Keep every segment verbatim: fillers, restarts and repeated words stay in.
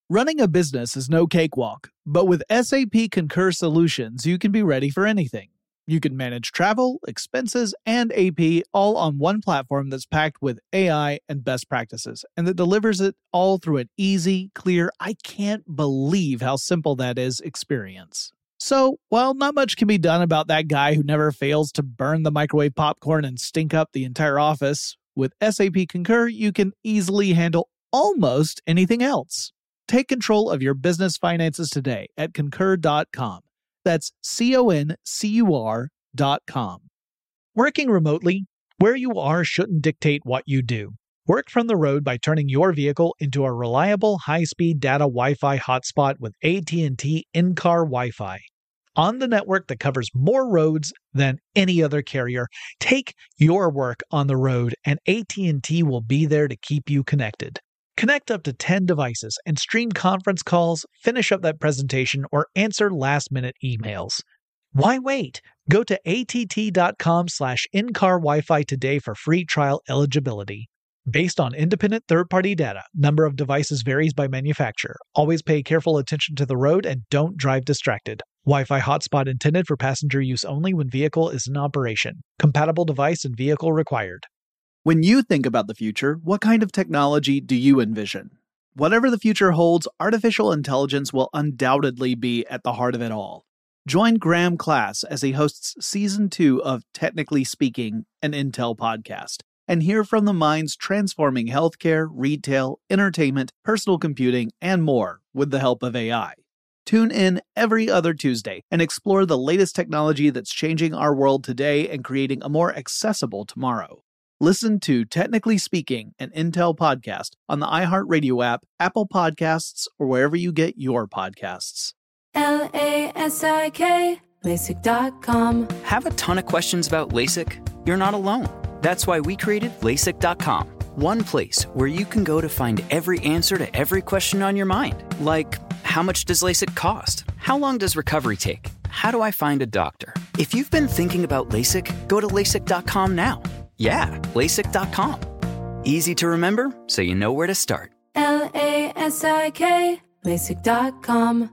Running a business is no cakewalk, but with S A P Concur Solutions, you can be ready for anything. You can manage travel, expenses, and A P all on one platform that's packed with A I and best practices, and that delivers it all through an easy, clear, I can't believe how simple that is experience. So, while not much can be done about that guy who never fails to burn the microwave popcorn and stink up the entire office, with S A P Concur, you can easily handle almost anything else. Take control of your business finances today at concur dot com. That's C O N C U R dot com. Working remotely, where you are shouldn't dictate what you do. Work from the road by turning your vehicle into a reliable high-speed data Wi-Fi hotspot with A T and T in-car Wi-Fi. On the network that covers more roads than any other carrier, take your work on the road and A T and T will be there to keep you connected. Connect up to ten devices and stream conference calls, finish up that presentation, or answer last-minute emails. Why wait? Go to A T T dot com slash in-car Wi-Fi today for free trial eligibility. Based on independent third-party data, number of devices varies by manufacturer. Always pay careful attention to the road and don't drive distracted. Wi-Fi hotspot intended for passenger use only when vehicle is in operation. Compatible device and vehicle required. When you think about the future, what kind of technology do you envision? Whatever the future holds, artificial intelligence will undoubtedly be at the heart of it all. Join Graham Class as he hosts Season two of Technically Speaking, an Intel podcast, and hear from the minds transforming healthcare, retail, entertainment, personal computing, and more with the help of A I. Tune in every other Tuesday and explore the latest technology that's changing our world today and creating a more accessible tomorrow. Listen to Technically Speaking, an Intel podcast on the iHeartRadio app, Apple Podcasts, or wherever you get your podcasts. L A S I K, LASIK dot com. Have a ton of questions about LASIK? You're not alone. That's why we created LASIK dot com. One place where you can go to find every answer to every question on your mind. Like, how much does LASIK cost? How long does recovery take? How do I find a doctor? If you've been thinking about LASIK, go to LASIK dot com now. Yeah, LASIK dot com. Easy to remember, so you know where to start. L A S I K, LASIK dot com.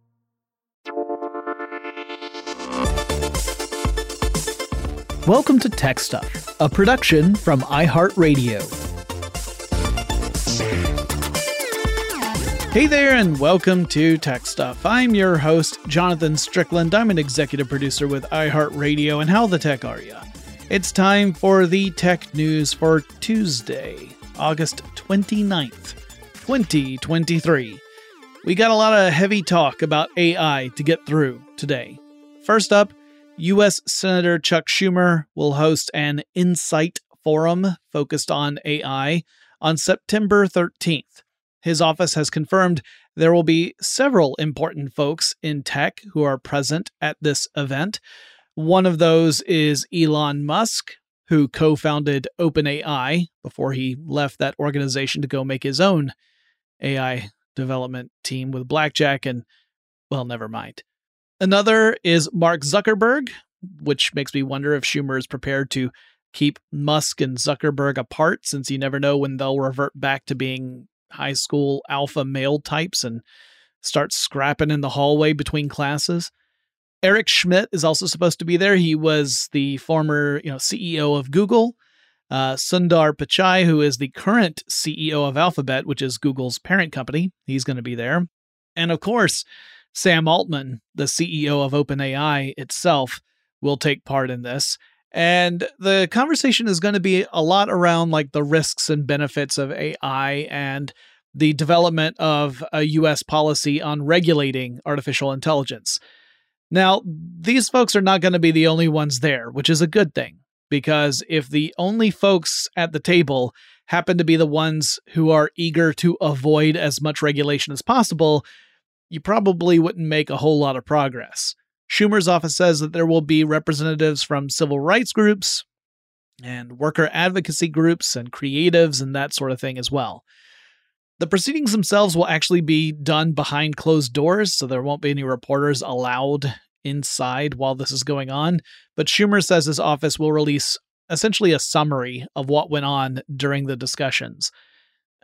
Welcome to Tech Stuff, a production from iHeartRadio. Hey there, and welcome to Tech Stuff. I'm your host, Jonathan Strickland. I'm an executive producer with iHeartRadio, and how the tech are ya? It's time for the tech news for Tuesday, August twenty-ninth, twenty twenty-three. We got a lot of heavy talk about A I to get through today. First up, U S Senator Chuck Schumer will host an Insight Forum focused on A I on September thirteenth. His office has confirmed there will be several important folks in tech who are present at this event. One of those is Elon Musk, who co-founded OpenAI before he left that organization to go make his own A I development team with Blackjack and, well, never mind. Another is Mark Zuckerberg, which makes me wonder if Schumer is prepared to keep Musk and Zuckerberg apart, since you never know when they'll revert back to being high school alpha male types and start scrapping in the hallway between classes. Eric Schmidt is also supposed to be there. He was the former, you know, C E O of Google. Uh, Sundar Pichai, who is the current C E O of Alphabet, which is Google's parent company, he's going to be there. And of course, Sam Altman, the C E O of OpenAI itself, will take part in this. And the conversation is going to be a lot around like the risks and benefits of A I and the development of a U S policy on regulating artificial intelligence. Now, these folks are not going to be the only ones there, which is a good thing, because if the only folks at the table happen to be the ones who are eager to avoid as much regulation as possible, you probably wouldn't make a whole lot of progress. Schumer's office says that there will be representatives from civil rights groups and worker advocacy groups and creatives and that sort of thing as well. The proceedings themselves will actually be done behind closed doors, so there won't be any reporters allowed inside while this is going on. But Schumer says his office will release essentially a summary of what went on during the discussions.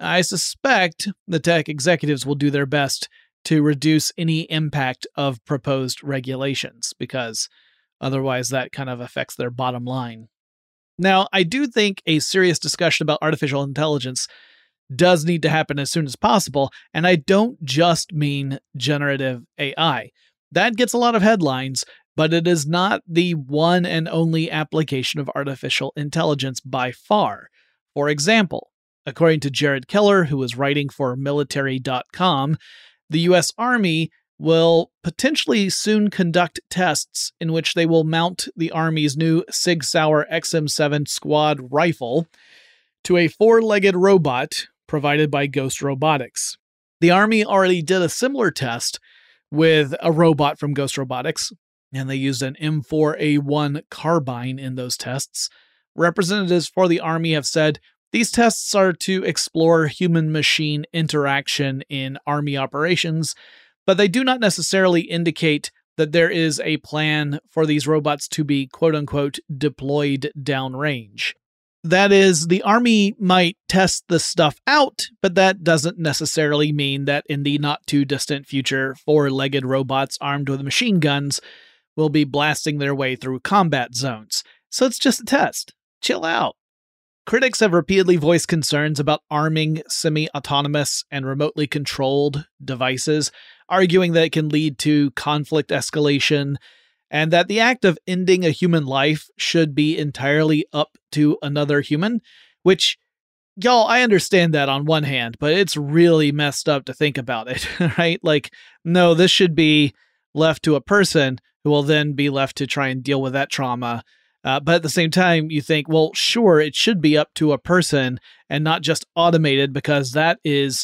I suspect the tech executives will do their best to reduce any impact of proposed regulations, because otherwise that kind of affects their bottom line. Now, I do think a serious discussion about artificial intelligence does need to happen as soon as possible, and I don't just mean generative A I. That gets a lot of headlines, but it is not the one and only application of artificial intelligence by far. For example, according to Jared Keller, who was writing for military dot com, the U S Army will potentially soon conduct tests in which they will mount the Army's new Sig Sauer X M seven Squad rifle to a four-legged robot provided by Ghost Robotics. The Army already did a similar test with a robot from Ghost Robotics, and they used an M four A one carbine in those tests. Representatives for the Army have said these tests are to explore human-machine interaction in Army operations, but they do not necessarily indicate that there is a plan for these robots to be quote-unquote deployed downrange. That is, the Army might test this stuff out, but that doesn't necessarily mean that in the not-too-distant future, four-legged robots armed with machine guns will be blasting their way through combat zones. So it's just a test. Chill out. Critics have repeatedly voiced concerns about arming semi-autonomous and remotely controlled devices, arguing that it can lead to conflict escalation, and that the act of ending a human life should be entirely up to another human, which, y'all, I understand that on one hand, but it's really messed up to think about it, right? Like, no, this should be left to a person who will then be left to try and deal with that trauma. Uh, but at the same time, you think, well, sure, it should be up to a person and not just automated, because that is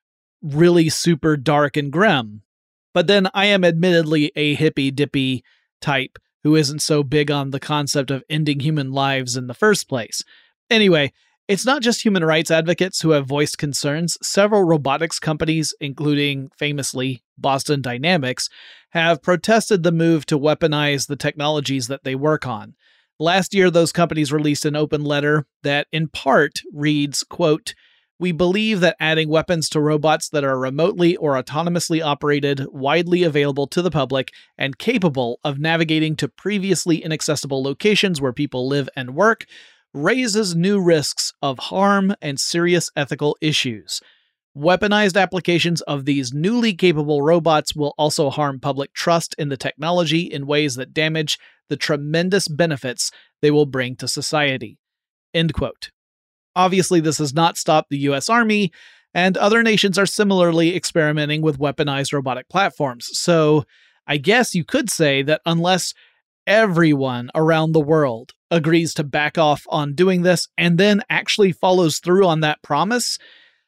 really super dark and grim. But then I am admittedly a hippy-dippy type who isn't so big on the concept of ending human lives in the first place. Anyway, it's not just human rights advocates who have voiced concerns. Several robotics companies, including famously Boston Dynamics, have protested the move to weaponize the technologies that they work on. Last year, those companies released an open letter that in part reads, quote, "We believe that adding weapons to robots that are remotely or autonomously operated, widely available to the public, and capable of navigating to previously inaccessible locations where people live and work raises new risks of harm and serious ethical issues. Weaponized applications of these newly capable robots will also harm public trust in the technology in ways that damage the tremendous benefits they will bring to society." End quote. Obviously, this has not stopped the U S Army, and other nations are similarly experimenting with weaponized robotic platforms. So I guess you could say that unless everyone around the world agrees to back off on doing this and then actually follows through on that promise,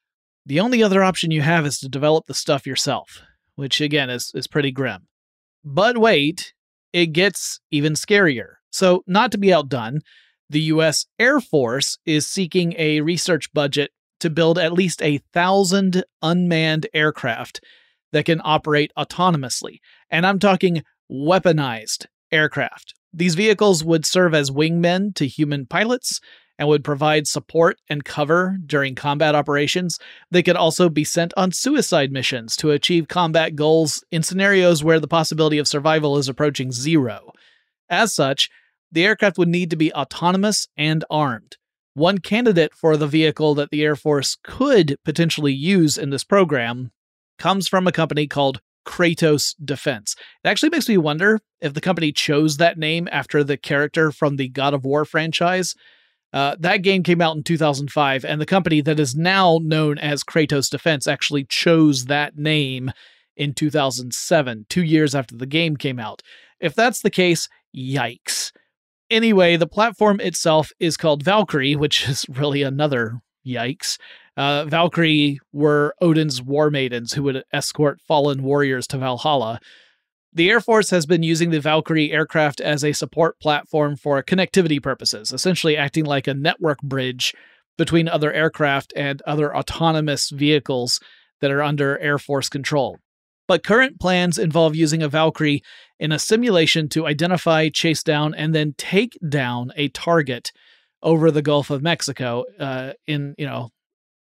the only other option you have is to develop the stuff yourself, which again is, is pretty grim. But wait, it gets even scarier. So, not to be outdone, the U S Air Force is seeking a research budget to build at least a thousand unmanned aircraft that can operate autonomously. And I'm talking weaponized aircraft. These vehicles would serve as wingmen to human pilots and would provide support and cover during combat operations. They could also be sent on suicide missions to achieve combat goals in scenarios where the possibility of survival is approaching zero. As such, the aircraft would need to be autonomous and armed. One candidate for the vehicle that the Air Force could potentially use in this program comes from a company called Kratos Defense. It actually makes me wonder if the company chose that name after the character from the God of War franchise. Uh, that game came out in two thousand five, and the company that is now known as Kratos Defense actually chose that name in two thousand seven, two years after the game came out. If that's the case, yikes. Anyway, the platform itself is called Valkyrie, which is really another yikes. Uh, Valkyrie were Odin's war maidens who would escort fallen warriors to Valhalla. The Air Force has been using the Valkyrie aircraft as a support platform for connectivity purposes, essentially acting like a network bridge between other aircraft and other autonomous vehicles that are under Air Force control. But current plans involve using a Valkyrie in a simulation to identify, chase down, and then take down a target over the Gulf of Mexico uh, in, you know,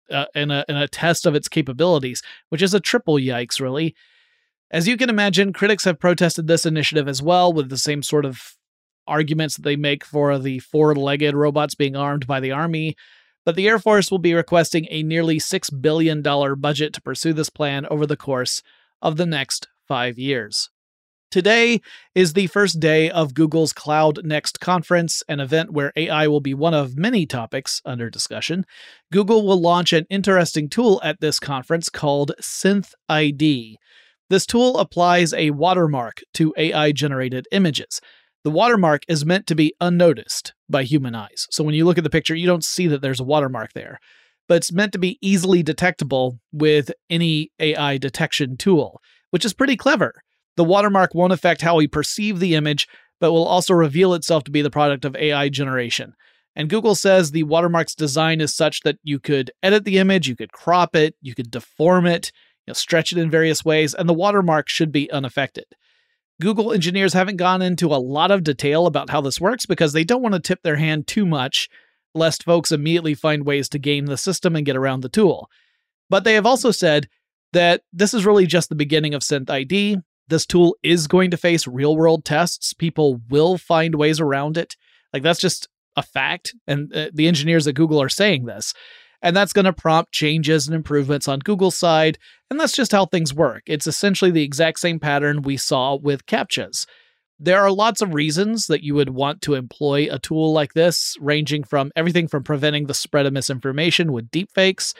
uh, in, a, in a test of its capabilities, which is a triple yikes, really. As you can imagine, critics have protested this initiative as well, with the same sort of arguments that they make for the four-legged robots being armed by the Army. But the Air Force will be requesting a nearly six billion dollars budget to pursue this plan over the course of the next five years. Today is the first day of Google's Cloud Next conference, an event where A I will be one of many topics under discussion. Google will launch an interesting tool at this conference called SynthID. This tool applies a watermark to A I-generated images. The watermark is meant to be unnoticed by human eyes. So when you look at the picture, you don't see that there's a watermark there. But it's meant to be easily detectable with any A I detection tool, which is pretty clever. The watermark won't affect how we perceive the image, but will also reveal itself to be the product of A I generation. And Google says the watermark's design is such that you could edit the image, you could crop it, you could deform it, you know, stretch it in various ways, and the watermark should be unaffected. Google engineers haven't gone into a lot of detail about how this works because they don't want to tip their hand too much, lest folks immediately find ways to game the system and get around the tool. But they have also said that this is really just the beginning of SynthID. This tool is going to face real-world tests. People will find ways around it. Like, that's just a fact, and uh, the engineers at Google are saying this. And that's going to prompt changes and improvements on Google's side, and that's just how things work. It's essentially the exact same pattern we saw with CAPTCHAs. There are lots of reasons that you would want to employ a tool like this, ranging from everything from preventing the spread of misinformation with deepfakes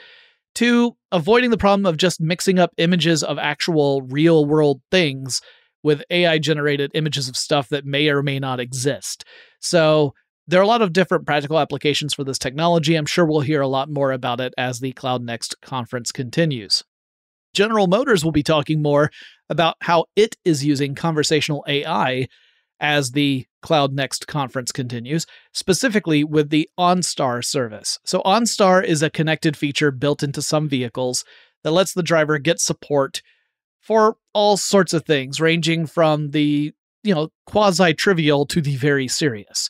to avoiding the problem of just mixing up images of actual real-world things with A I-generated images of stuff that may or may not exist. So there are a lot of different practical applications for this technology. I'm sure we'll hear a lot more about it as the Cloud Next conference continues. General Motors will be talking more about how it is using conversational A I as the Cloud Next conference continues, specifically with the OnStar service. So OnStar is a connected feature built into some vehicles that lets the driver get support for all sorts of things, ranging from the, you know, quasi-trivial to the very serious.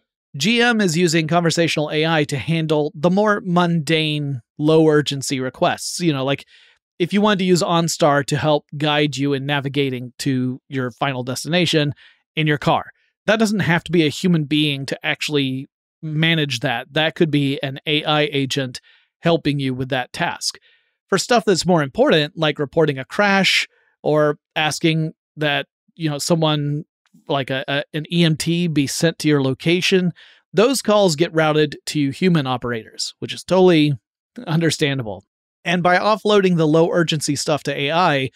G M is using conversational A I to handle the more mundane, low-urgency requests. You know, like if you wanted to use OnStar to help guide you in navigating to your final destination in your car, that doesn't have to be a human being to actually manage that. That could be an A I agent helping you with that task. For stuff that's more important, like reporting a crash or asking that, you know, someone like a, a an E M T be sent to your location, those calls get routed to human operators, which is totally understandable. And by offloading the low urgency stuff to A I,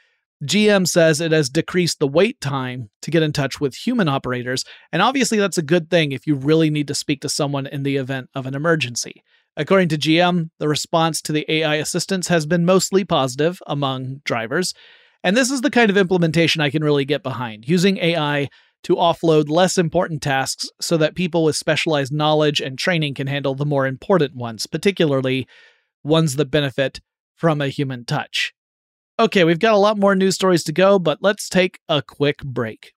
G M says it has decreased the wait time to get in touch with human operators, and obviously that's a good thing if you really need to speak to someone in the event of an emergency. According to G M, the response to the A I assistants has been mostly positive among drivers, and this is the kind of implementation I can really get behind, using A I to offload less important tasks so that people with specialized knowledge and training can handle the more important ones, particularly ones that benefit from a human touch. Okay, we've got a lot more news stories to go, but let's take a quick break.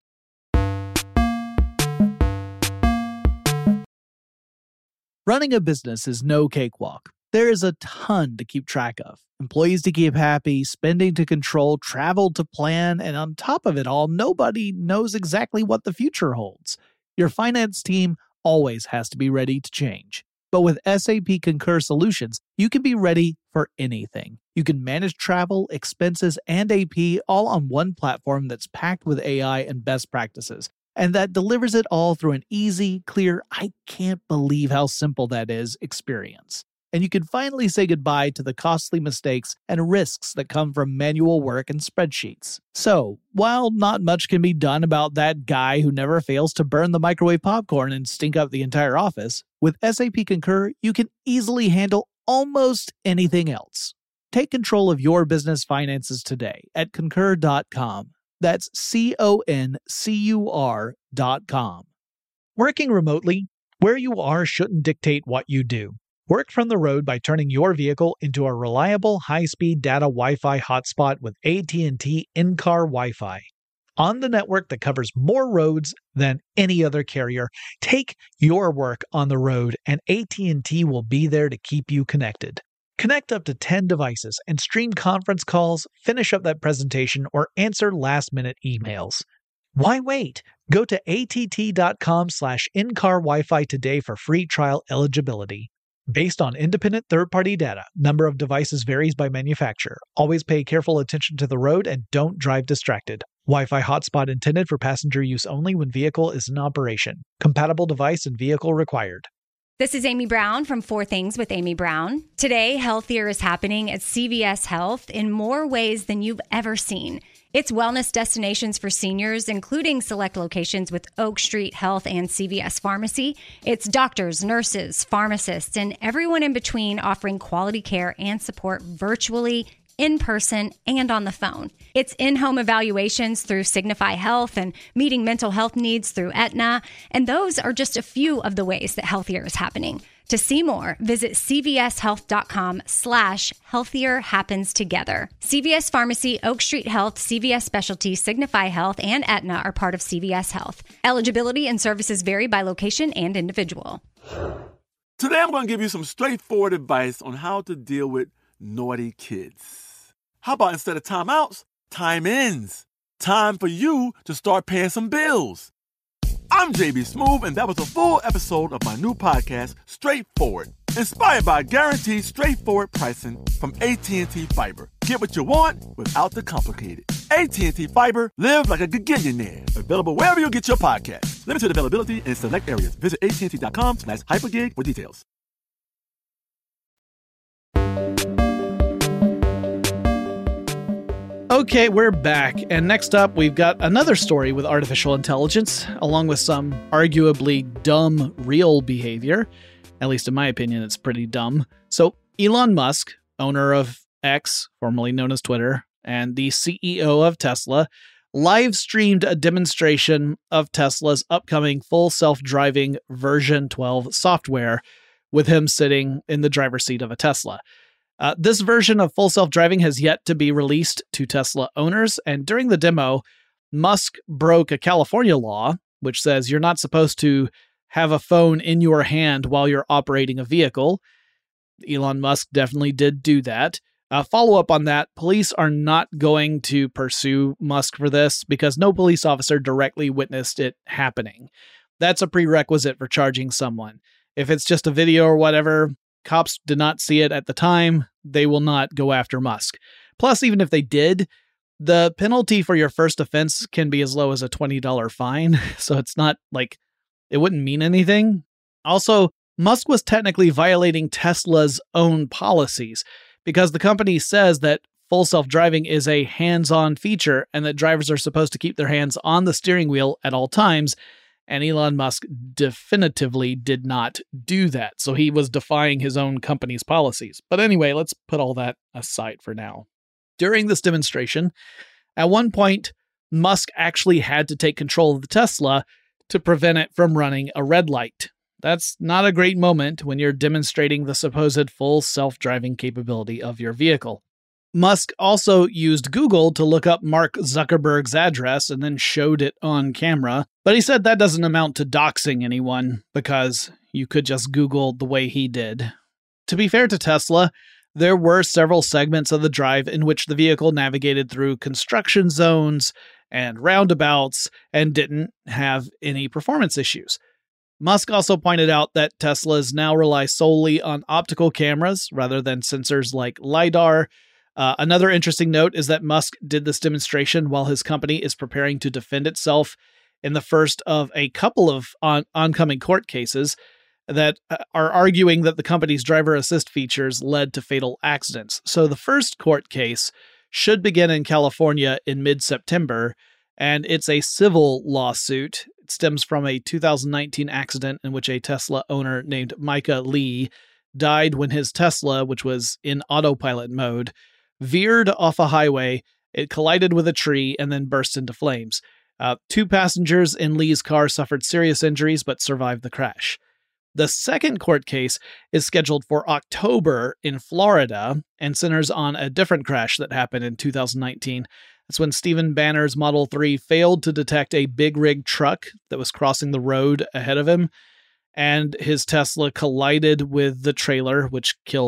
Running a business is no cakewalk. There is a ton to keep track of. Employees to keep happy, spending to control, travel to plan, and on top of it all, nobody knows exactly what the future holds. Your finance team always has to be ready to change. But with S A P Concur Solutions, you can be ready for anything. You can manage travel, expenses, and A P all on one platform that's packed with A I and best practices, and that delivers it all through an easy, clear, I can't believe how simple that is experience. And you can finally say goodbye to the costly mistakes and risks that come from manual work and spreadsheets. So, while not much can be done about that guy who never fails to burn the microwave popcorn and stink up the entire office, with S A P Concur, you can easily handle almost anything else. Take control of your business finances today at concur dot com. That's C O N C U R dot com. Working remotely, where you are shouldn't dictate what you do. Work from the road by turning your vehicle into a reliable high-speed data Wi-Fi hotspot with A T and T in-car Wi-Fi. On the network that covers more roads than any other carrier, take your work on the road and A T and T will be there to keep you connected. Connect up to ten devices and stream conference calls, finish up that presentation, or answer last-minute emails. Why wait? Go to att.com slash in-car Wi-Fi today for free trial eligibility. Based on independent third-party data, number of devices varies by manufacturer. Always pay careful attention to the road and don't drive distracted. Wi-Fi hotspot intended for passenger use only when vehicle is in operation. Compatible device and vehicle required. This is Amy Brown from Four Things with Amy Brown. Today, healthier is happening at C V S Health in more ways than you've ever seen. It's wellness destinations for seniors, including select locations with Oak Street Health and C V S Pharmacy. It's doctors, nurses, pharmacists, and everyone in between offering quality care and support virtually, in person, and on the phone. It's in-home evaluations through Signify Health and meeting mental health needs through Aetna. And those are just a few of the ways that healthier is happening. To see more, visit cvshealth.com slash healthier happens together. C V S Pharmacy, Oak Street Health, C V S Specialty, Signify Health, and Aetna are part of C V S Health. Eligibility and services vary by location and individual. Today I'm going to give you some straightforward advice on how to deal with naughty kids. How about instead of timeouts, time ins? Time for you to start paying some bills. I'm J B Smoove, and that was a full episode of my new podcast, Straightforward, inspired by guaranteed straightforward pricing from A T and T Fiber. Get what you want without the complicated. A T and T Fiber, live like a gigillionaire. Available wherever you get your podcasts. Limited availability in select areas. Visit att.com slash hypergig for details. Okay, we're back, and next up we've got another story with artificial intelligence, along with some arguably dumb real behavior. At least in my opinion, it's pretty dumb. So Elon Musk, owner of X, formerly known as Twitter, and the C E O of Tesla, live streamed a demonstration of Tesla's upcoming full self-driving version twelve software with him sitting in the driver's seat of a Tesla. Uh, this version of full self-driving has yet to be released to Tesla owners, and during the demo, Musk broke a California law, which says you're not supposed to have a phone in your hand while you're operating a vehicle. Elon Musk definitely did do that. Uh, follow up on that, police are not going to pursue Musk for this because no police officer directly witnessed it happening. That's a prerequisite for charging someone. If it's just a video or whatever, cops did not see it at the time, they will not go after Musk. Plus, even if they did, the penalty for your first offense can be as low as a twenty dollars fine, so it's not like it wouldn't mean anything. Also, Musk was technically violating Tesla's own policies because the company says that full self-driving is a hands-on feature and that drivers are supposed to keep their hands on the steering wheel at all times. And Elon Musk definitively did not do that. So he was defying his own company's policies. But anyway, let's put all that aside for now. During this demonstration, at one point, Musk actually had to take control of the Tesla to prevent it from running a red light. That's not a great moment when you're demonstrating the supposed full self-driving capability of your vehicle. Musk also used Google to look up Mark Zuckerberg's address and then showed it on camera. But he said that doesn't amount to doxing anyone because you could just Google the way he did. To be fair to Tesla, there were several segments of the drive in which the vehicle navigated through construction zones and roundabouts and didn't have any performance issues. Musk also pointed out that Teslas now rely solely on optical cameras rather than sensors like LiDAR. Uh, another interesting note is that Musk did this demonstration while his company is preparing to defend itself in the first of a couple of on- oncoming court cases that uh, are arguing that the company's driver assist features led to fatal accidents. So the first court case should begin in California in mid-September, and it's a civil lawsuit. It stems from a two thousand nineteen accident in which a Tesla owner named Micah Lee died when his Tesla, which was in autopilot mode, veered off a highway, it collided with a tree, and then burst into flames. Uh, two passengers in Lee's car suffered serious injuries but survived the crash. The second court case is scheduled for October in Florida and centers on a different crash that happened in two thousand nineteen. That's when Stephen Banner's Model three failed to detect a big rig truck that was crossing the road ahead of him, and his Tesla collided with the trailer, which killed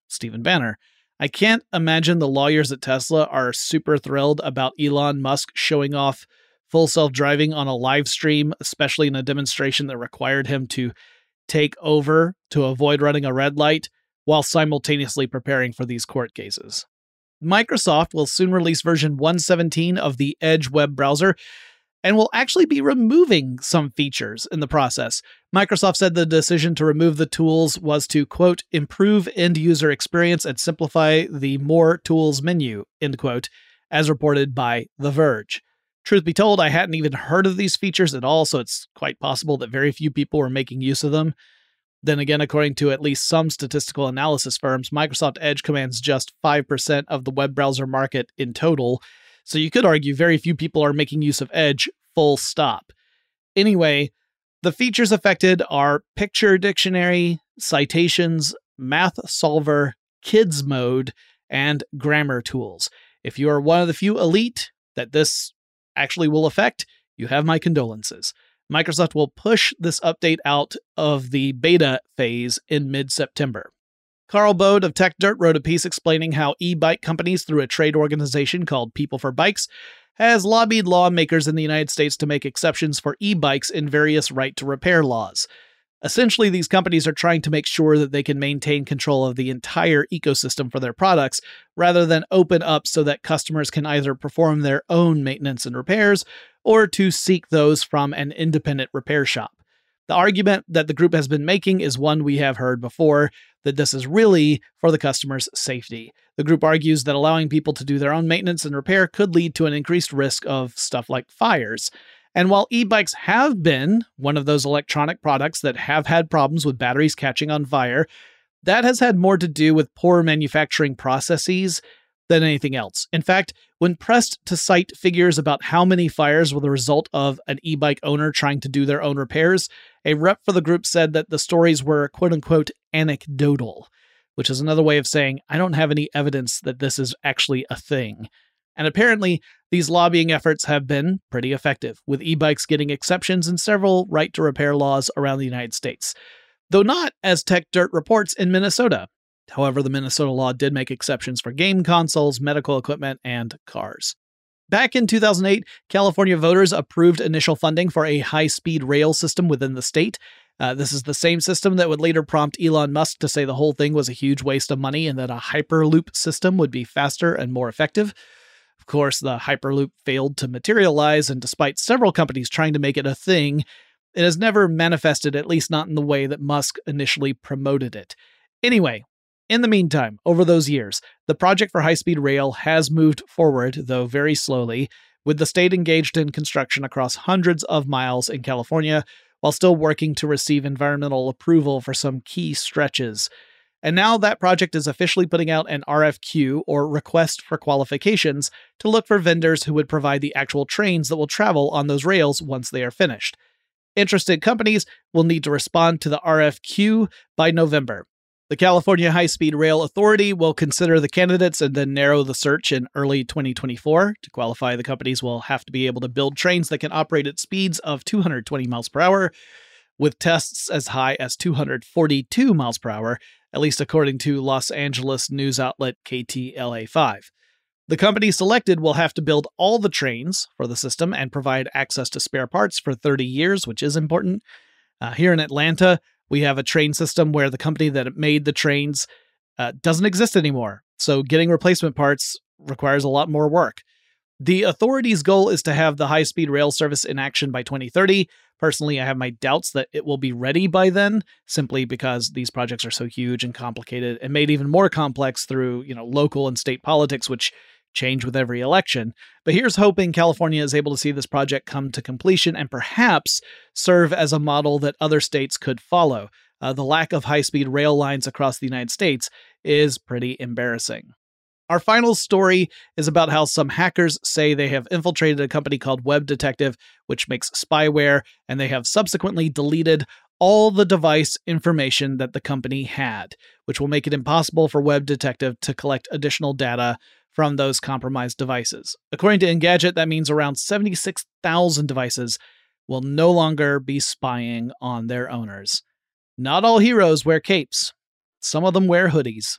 Stephen Banner. I can't imagine the lawyers at Tesla are super thrilled about Elon Musk showing off full self-driving on a live stream, especially in a demonstration that required him to take over to avoid running a red light while simultaneously preparing for these court cases. Microsoft will soon release version one seventeen of the Edge web browser and will actually be removing some features in the process. Microsoft said the decision to remove the tools was to, quote, improve end-user experience and simplify the More Tools menu, end quote, as reported by The Verge. Truth be told, I hadn't even heard of these features at all, so it's quite possible that very few people were making use of them. Then again, according to at least some statistical analysis firms, Microsoft Edge commands just five percent of the web browser market in total, so you could argue very few people are making use of Edge, full stop. Anyway, the features affected are Picture Dictionary, Citations, Math Solver, Kids Mode, and Grammar Tools. If you are one of the few elite that this actually will affect, you have my condolences. Microsoft will push this update out of the beta phase in mid-September. Carl Bode of Tech Dirt wrote a piece explaining how e-bike companies, through a trade organization called People for Bikes, has lobbied lawmakers in the United States to make exceptions for e-bikes in various right-to-repair laws. Essentially, these companies are trying to make sure that they can maintain control of the entire ecosystem for their products, rather than open up so that customers can either perform their own maintenance and repairs, or to seek those from an independent repair shop. The argument that the group has been making is one we have heard before, that this is really for the customer's safety. The group argues that allowing people to do their own maintenance and repair could lead to an increased risk of stuff like fires. And while e-bikes have been one of those electronic products that have had problems with batteries catching on fire, that has had more to do with poor manufacturing processes than anything else. In fact, when pressed to cite figures about how many fires were the result of an e-bike owner trying to do their own repairs, a rep for the group said that the stories were quote-unquote anecdotal, which is another way of saying, I don't have any evidence that this is actually a thing. And apparently, these lobbying efforts have been pretty effective, with e-bikes getting exceptions in several right-to-repair laws around the United States. Though not, as Tech Dirt reports, in Minnesota. However, the Minnesota law did make exceptions for game consoles, medical equipment, and cars. Back in two thousand eight, California voters approved initial funding for a high-speed rail system within the state. Uh, this is the same system that would later prompt Elon Musk to say the whole thing was a huge waste of money and that a Hyperloop system would be faster and more effective. Of course, the Hyperloop failed to materialize, and despite several companies trying to make it a thing, it has never manifested, at least not in the way that Musk initially promoted it. Anyway, in the meantime, over those years, the project for high-speed rail has moved forward, though very slowly, with the state engaged in construction across hundreds of miles in California, while still working to receive environmental approval for some key stretches. And now that project is officially putting out an R F Q, or request for qualifications, to look for vendors who would provide the actual trains that will travel on those rails once they are finished. Interested companies will need to respond to the R F Q by November. The California High-Speed Rail Authority will consider the candidates and then narrow the search in early twenty twenty-four. To qualify, the companies will have to be able to build trains that can operate at speeds of two hundred twenty miles per hour, with tests as high as two hundred forty-two miles per hour, at least according to Los Angeles news outlet K T L A five. The company selected will have to build all the trains for the system and provide access to spare parts for thirty years, which is important. Uh, here in Atlanta, we have a train system where the company that made the trains uh, doesn't exist anymore, so getting replacement parts requires a lot more work. The authority's goal is to have the high-speed rail service in action by twenty thirty. Personally, I have my doubts that it will be ready by then, simply because these projects are so huge and complicated and made even more complex through, you know, local and state politics, which change with every election. But here's hoping California is able to see this project come to completion and perhaps serve as a model that other states could follow. Uh, the lack of high-speed rail lines across the United States is pretty embarrassing. Our final story is about how some hackers say they have infiltrated a company called Web Detective, which makes spyware, and they have subsequently deleted all the device information that the company had, which will make it impossible for Web Detective to collect additional data from those compromised devices. According to Engadget, that means around seventy-six thousand devices will no longer be spying on their owners. Not all heroes wear capes. Some of them wear hoodies.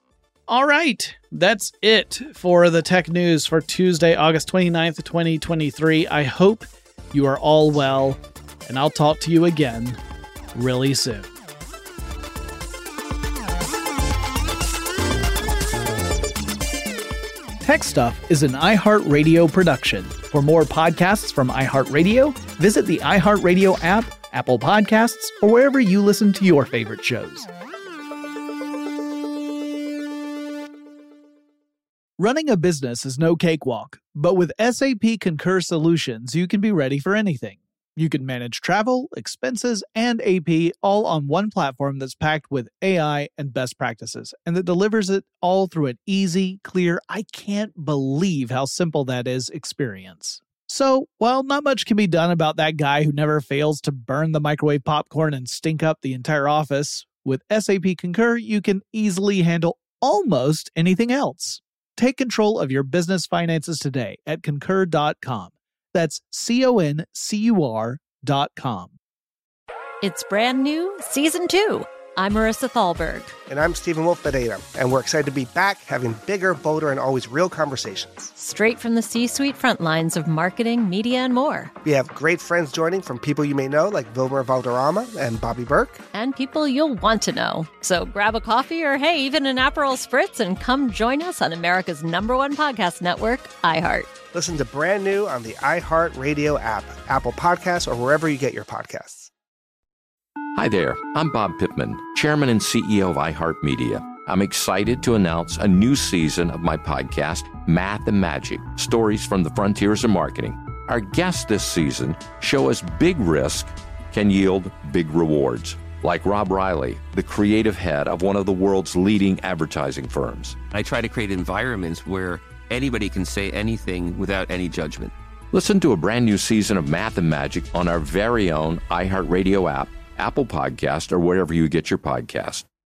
All right, that's it for the tech news for Tuesday, August twenty-ninth, twenty twenty-three. I hope you are all well, and I'll talk to you again really soon. Tech Stuff is an iHeartRadio production. For more podcasts from iHeartRadio, visit the iHeartRadio app, Apple Podcasts, or wherever you listen to your favorite shows. Running a business is no cakewalk, but with S A P Concur Solutions, you can be ready for anything. You can manage travel, expenses, and A P all on one platform that's packed with A I and best practices, and that delivers it all through an easy, clear, I can't believe how simple that is experience. So, while not much can be done about that guy who never fails to burn the microwave popcorn and stink up the entire office, with S A P Concur, you can easily handle almost anything else. Take control of your business finances today at concur dot com. That's C O N C U R dot com. It's brand new season two. I'm Marissa Thalberg. And I'm Stephen Wolf-Bedeta, and we're excited to be back having bigger, bolder, and always real conversations. Straight from the C-suite front lines of marketing, media, and more. We have great friends joining from people you may know, like Wilmer Valderrama and Bobby Burke. And people you'll want to know. So grab a coffee or, hey, even an Aperol Spritz and come join us on America's number one podcast network, iHeart. Listen to Brand New on the iHeartRadio app, Apple Podcasts, or wherever you get your podcasts. Hi there, I'm Bob Pittman, Chairman and C E O of iHeartMedia. I'm excited to announce a new season of my podcast, Math and Magic, Stories from the Frontiers of Marketing. Our guests this season show us big risk can yield big rewards, like Rob Riley, the creative head of one of the world's leading advertising firms. I try to create environments where anybody can say anything without any judgment. Listen to a brand new season of Math and Magic on our very own iHeartRadio app, Apple Podcast, or wherever you get your podcast.